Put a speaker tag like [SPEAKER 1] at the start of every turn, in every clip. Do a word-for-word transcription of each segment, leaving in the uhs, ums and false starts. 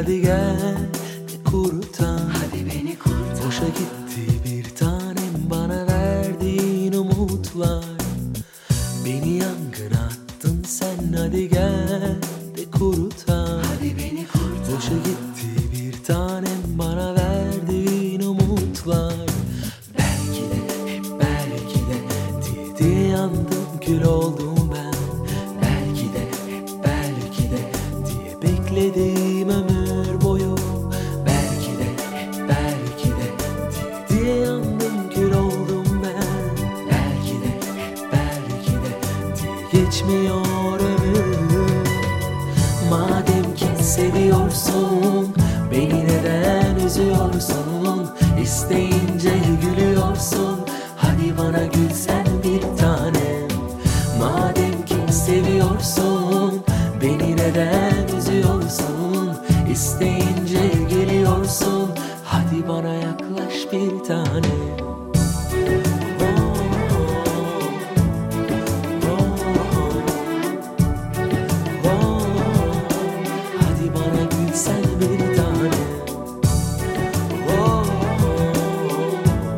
[SPEAKER 1] hadi gel de kurutan.
[SPEAKER 2] Hadi beni kurtar.
[SPEAKER 1] Boşa gitti bir tanem bana verdiğin umutlar. Beni yangına attın sen, hadi gel de kurutan.
[SPEAKER 2] Hadi beni kurtar.
[SPEAKER 1] Boşa gitti bir tanem bana verdiğin umutlar. Belki de hep belki de diye diye yandım, kül oldum ben. Belki de hep belki de diye bekledim ömür boyu. Belki de hep belki de diye diye yandım, kül oldum ben. Belki de hep belki de diye geçmiyor ömür. Madem ki seviyorsun, beni neden üzüyorsun? İsteyince gülüyorsun, hadi bana gülsen bir tanem. Madem ki seviyorsun, beni neden üzüyorsun? İsteyince geliyorsun, hadi bana yaklaş bir tanem. Hadi bana gülsen bir tane. Oh, oh,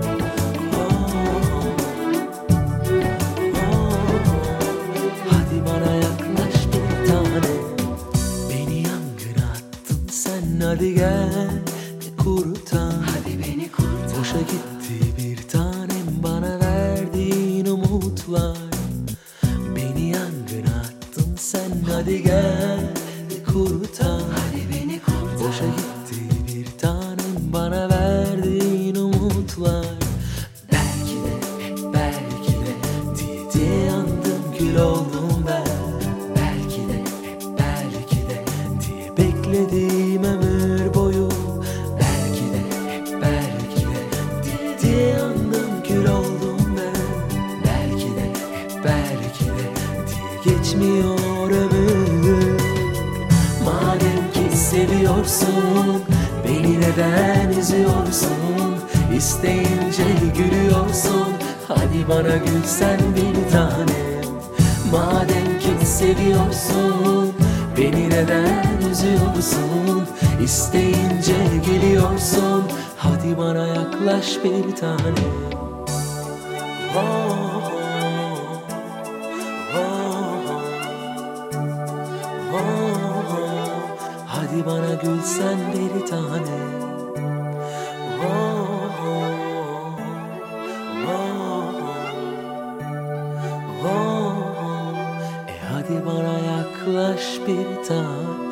[SPEAKER 1] oh. Hadi bana yaklaş bir tane. Beni yangına attın sen, hadi gel de kurutan.
[SPEAKER 2] Hadi beni kurtar.
[SPEAKER 1] Boşa gitti bir tanem bana verdiğin umutlar. Beni yangına attın sen, hadi gel de kurutan.
[SPEAKER 2] Hadi beni kurtar.
[SPEAKER 1] Boşa gitti bir tanem bana verdiğin umutlar. Belki de hep belki de diye diye yandım, kül oldum ben. Belki de hep belki de diye bekledim ömür boyu. Belki de hep belki de diye diye yandım, kül oldum ben. Belki de hep belki de diye geçmiyor ömür. Madem ki seviyorsun, beni neden üzüyorsun? İsteyince gülüyorsun, hadi bana gülsen bir tanem. Madem ki seviyorsun, beni neden üzüyorsun? İsteyince geliyorsun, hadi bana yaklaş bir tanem. Oh, oh, oh, oh. Hadi bana gülsen bir tane. Oh, oh, oh, oh. E hadi bana yaklaş bir tane.